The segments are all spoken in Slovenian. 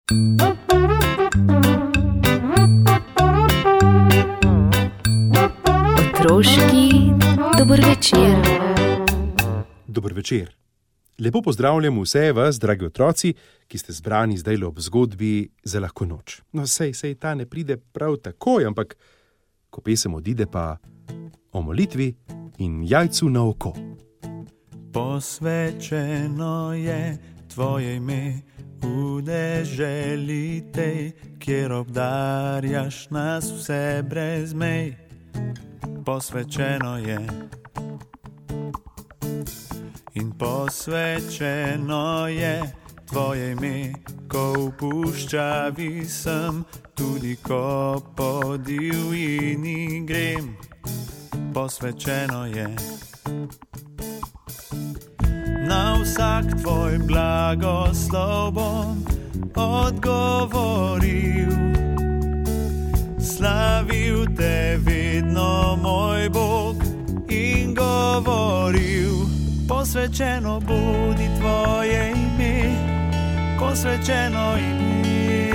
Otroški dober večer. Dober večer. Lepo pozdravljam vse vas, dragi otroci, ki ste zbrani zdajle ob zgodbi za lahko noč. No, sej ta ne pride prav takoj, ampak ko pesem odide, pa o molitvi in jajcu na oko. Posvečeno je tvoje ime v deželi tej, kjer obdarjaš nas vse brez mej. Posvečeno je in posvečeno je tvoje ime, ko v puščavi sem, tudi ko po divjini grem. Posvečeno je na vsak tvoj blagoslov bom odgovoril. Slavil te vedno, moj Bog, in govoril. Posvečeno bodi tvoje ime, posvečeno ime.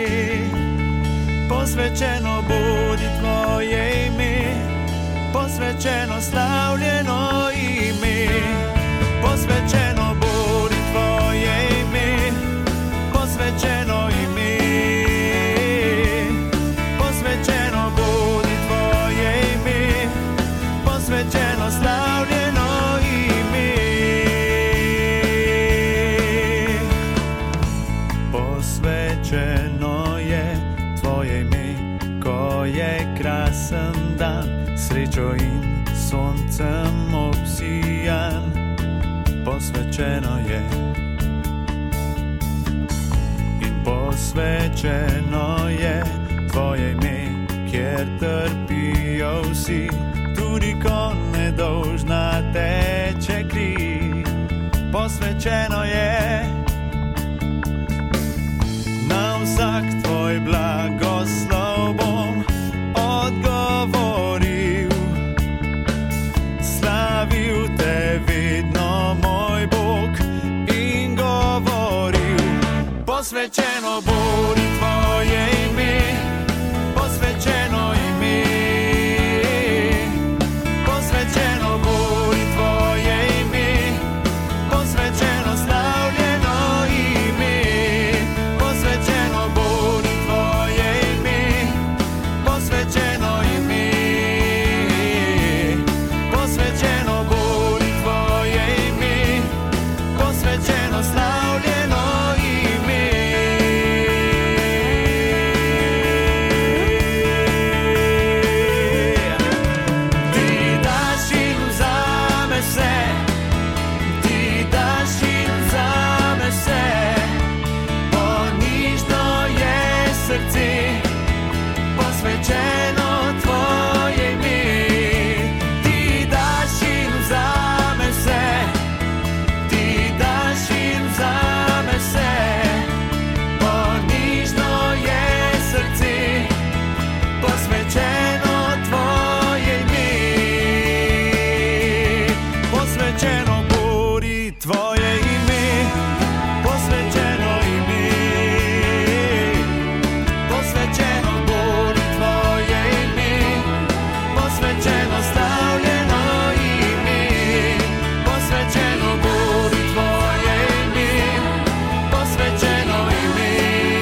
Posvečeno bodi tvoje ime, posvečeno slavljeno ime. Posvečeno bodi tvoje ime, posvečeno ime. Posvečeno bodi tvoje ime, posvečeno slavljeno ime. Posvečeno je tvoje ime, ko je krasen dan, srečo in soncem obsijan. Posvečeno je in posvečeno je tvoje ime, kjer trpijo vsi, tudi ko nedolžna teče kri. Posvečeno je na vsak tvoj blagoslov bom odgovoril. Slavil te vedno, moj Bog, in govoril. Posvečeno bodi tvoje ime, posvečeno ime. Posvečeno bodi tvoje ime, posvečeno slavljeno ime. Posvečeno bodi tvoje ime, posvečeno ime. Posvečeno bodi tvoje ime, posvečeno slavljeno ime. Ti daš in vzameš vse, ti daš in vzameš vse, ponižno je srce, posvečeno tvoje ime. Ti daš in vzameš vse, ti daš in vzameš vse, ponižno je srce, posvečeno tvoje ime. Posvečeno bodi tvoje ime, posvečeno ime. Posvečeno bodi tvoje ime, posvečeno slavljeno ime. Posvečeno bodi tvoje ime, posvečeno ime.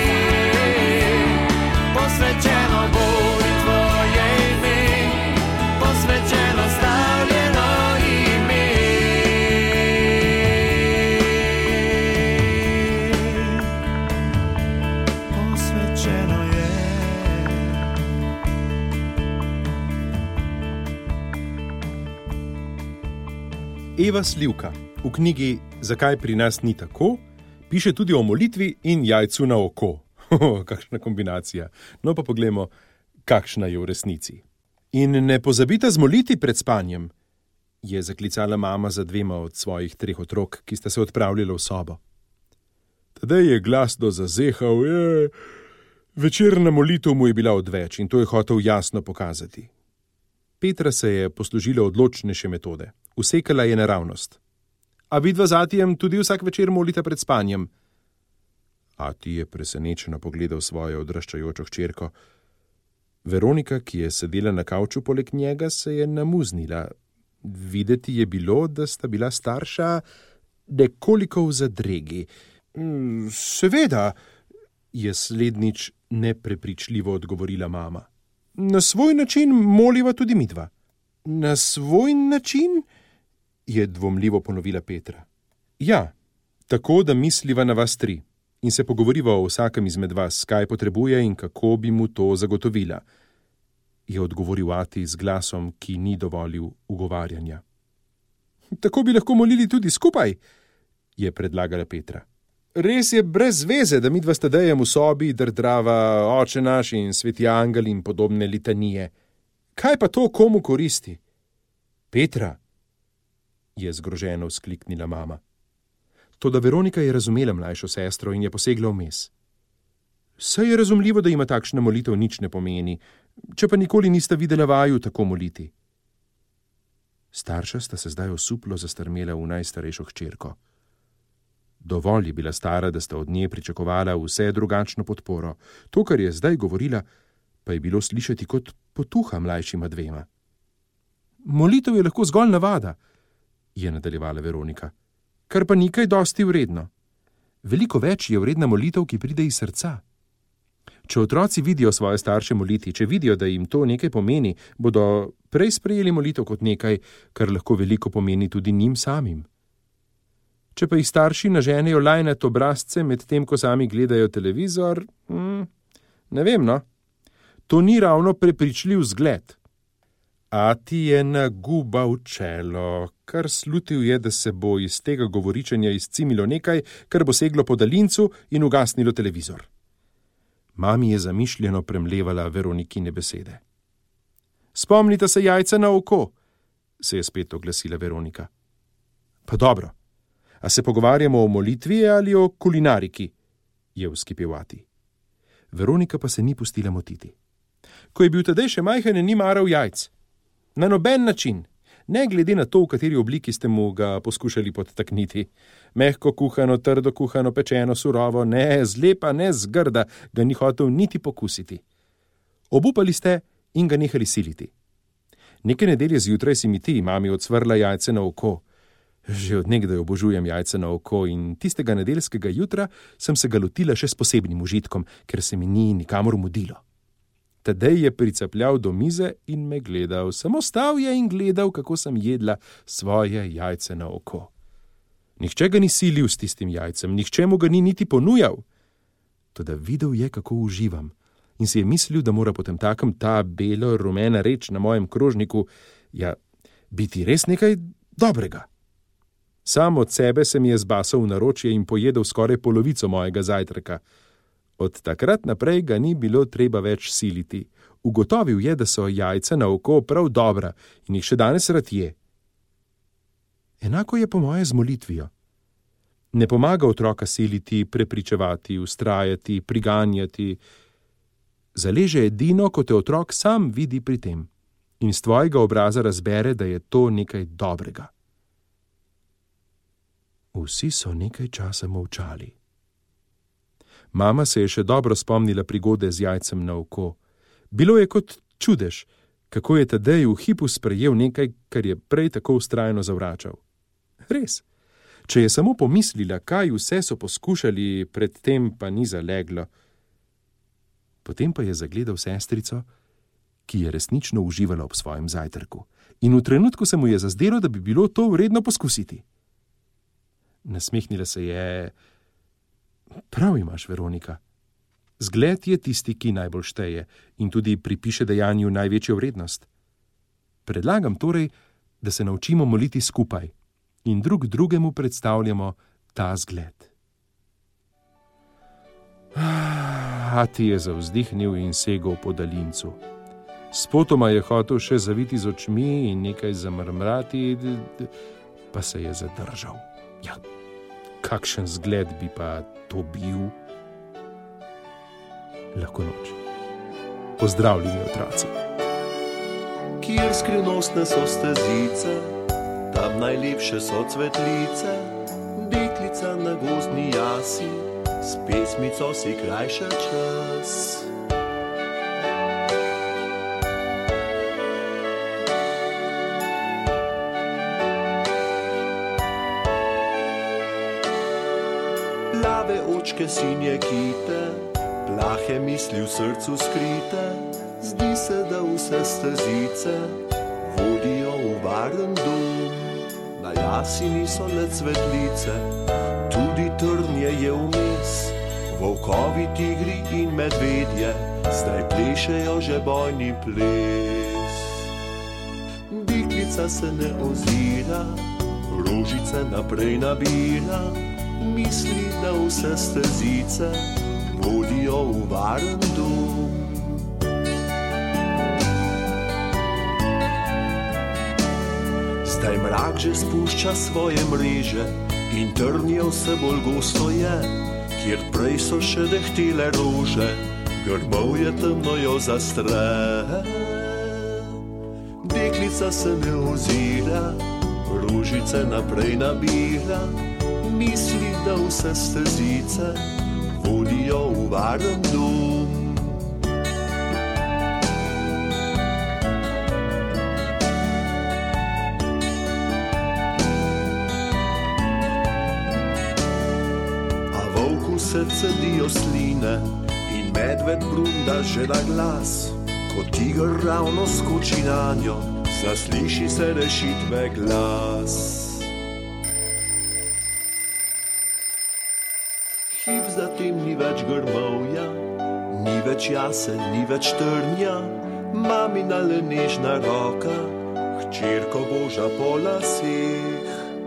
Posvečeno bodi tvoje ime, posvečeno slavljeno ime. Posvečeno je. Eva Slivka v knjigi Zakaj pri nas ni tako piše tudi o molitvi in jajcu na oko. Kakšna kombinacija. No pa poglejmo, kakšna je v resnici. In ne pozabite zmoliti pred spanjem, je zaklicala mama za dvema od svojih 3 otrok, ki sta se odpravljala v sobo. Tadej je glasno zazehal, večerna molitev mu je bila odveč in to je hotel jasno pokazati. Petra se je poslužila odločnejše metode. Usekala je naravnost. A vidva z atijem tudi vsak večer molita pred spanjem? Ati je presenečeno pogledal svojo odraščajočo hčerko. Veronika, ki je sedela na kavču poleg njega, se je namuznila. Videti je bilo, da sta bila starša nekoliko v zadregi. Seveda, je slednjič neprepričljivo odgovorila mama. Na svoj način moliva tudi midva. Na svoj način? Je dvomljivo ponovila Petra. Ja, tako da misliva na vas tri in se pogovoriva o vsakem izmed vas, kaj potrebuje in kako bi mu to zagotovila, je odgovoril ati z glasom, ki ni dovolil ugovarjanja. Tako bi lahko molili tudi skupaj, je predlagala Petra. Res je brez veze, da midva s Tadejem v sobi drdrava Oče naš in Sveti angel in podobne litanije. Kaj pa to komu koristi? Petra, je zgroženo vzkliknila mama. Toda Veronika je razumela mlajšo sestro in je posegla vmes. Saj je razumljivo, da ima takšna molitev nič ne pomeni, če pa nikoli nista videla vaju tako moliti. Starša sta se zdaj osuplo zastrmela v najstarejšo hčerko. Dovolj je bila stara, da sta od nje pričakovala vse drugačno podporo. To, kar je zdaj govorila, pa je bilo slišati kot potuha mlajšima dvema. Molitev je lahko zgolj navada, je nadaljevala Veronika, kar pa ni kaj dosti vredno. Veliko več je vredna molitev, ki pride iz srca. Če otroci vidijo svoje starše moliti, če vidijo, da jim to nekaj pomeni, bodo prej sprejeli molitev kot nekaj, kar lahko veliko pomeni tudi njim samim. Če pa jih starši naženejo lajnat obrazce, medtem ko sami gledajo televizor, ne vem, no. To ni ravno prepričljiv zgled. Ati je nagubal čelo, kar slutil je, da se bo iz tega govoričenja izcimilo nekaj, kar bo seglo po daljincu in ugasnilo televizor. Mami je zamišljeno premlevala Veronikine besede. Spomnite se jajca na oko, se je spet oglasila Veronika. Pa dobro, a se pogovarjamo o molitvi ali o kulinariki, je vzkipel ati. Veronika pa se ni pustila motiti. Ko je bil Tadej še majhen, ni maral jajc. Na noben način, ne glede na to, v kateri obliki ste mu ga poskušali podtakniti. Mehko kuhano, trdo kuhano, pečeno, surovo, ne zlepa, ne zgrda, ga ni hotel niti pokusiti. Obupali ste in ga nehali siliti. Neke nedelje zjutraj si mi ti, mami, odsvrla jajce na oko. Že od nekdaj obožujem jajce na oko in tistega nedeljskega jutra sem se ga lotila še s posebnim užitkom, ker se mi ni nikamor mudilo. Tadej je pricapljal do mize in me gledal. Samo stal je in gledal, kako sem jedla svoje jajce na oko. Nihče ga ni silil s tistim jajcem, nihče mu ga ni niti ponujal. Toda videl je, kako uživam in si je mislil, da mora potem takem ta belo-rumena reč na mojem krožniku, biti res nekaj dobrega. Sam od sebe se mi je zbasal v naročje in pojedel skoraj polovico mojega zajtrka. Od takrat naprej ga ni bilo treba več siliti. Ugotovil je, da so jajca na oko prav dobra in jih še danes rad je. Enako je po moje z molitvijo. Ne pomaga otroka siliti, prepričevati, vztrajati, priganjati. Zaleže edino, ko te otrok sam vidi pri tem in s tvojega obraza razbere, da je to nekaj dobrega. Vsi so nekaj časa molčali. Mama se je še dobro spomnila prigode z jajcem na oko. Bilo je kot čudež, kako je Tadej v hipu sprejel nekaj, kar je prej tako vztrajno zavračal. Res, če je samo pomislila, kaj vse so poskušali, predtem pa ni zaleglo. Potem pa je zagledal sestrico, ki je resnično uživala ob svojem zajtrku. In v trenutku se mu je zazdelo, da bi bilo to vredno poskusiti. Nasmehnila se je. Prav imaš, Veronika. Zgled je tisti, ki najbolj šteje in tudi pripiše dejanju največjo vrednost. Predlagam torej, da se naučimo moliti skupaj in drug drugemu predstavljamo ta zgled. Ati je zavzdihnil in segel po daljincu. Spotoma je hotel še zaviti z očmi in nekaj zamrmrati, pa se je zadržal. Ja, kakšen zgled bi pa to bil? Lahko noč. Pozdravljeni, otroci. Kjer skrivnostne so stezice, tam najlepše so cvetlice, deklica na gozdni jasi, s pesmico si krajša čas. Plave očke, sinje kite, plahe misli v srcu skrite, zdi se, da vse stezice vodijo v varen dom. Na jasi niso le cvetlice, tudi trnje je vmes, volkovi, tigri in medvedje zdaj plešejo že bojni ples. Deklica se ne ozira, rožice naprej nabira, misli, da vse stezice vodijo v varen dom. Zdaj mrak že spušča svoje mreže in trnje vse bolj gosto je, kjer prej so še dehtele rože, grmovje temno jo zastre. Deklica se ne ozira, rožice naprej nabira, misli, da vse stezice vodijo v varen dom. A volku se cedijo sline in medved brunda že na glas, ko tiger ravno skoči na njo, zasliši se rešitve glas. Hip zatem ni več grmovja, ni več jase, ni več trnja, mamina le nežna roka, hčerko boža po laseh.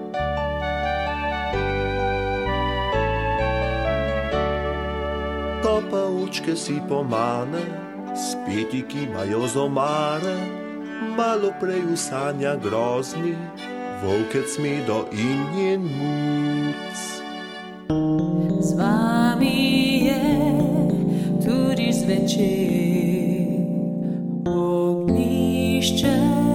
To pa očke si pomane, speti kimajo z omare, malo prej v sanja grozni, volkec Medo in njen muc. Z vami je tudi zvečer, ognjišče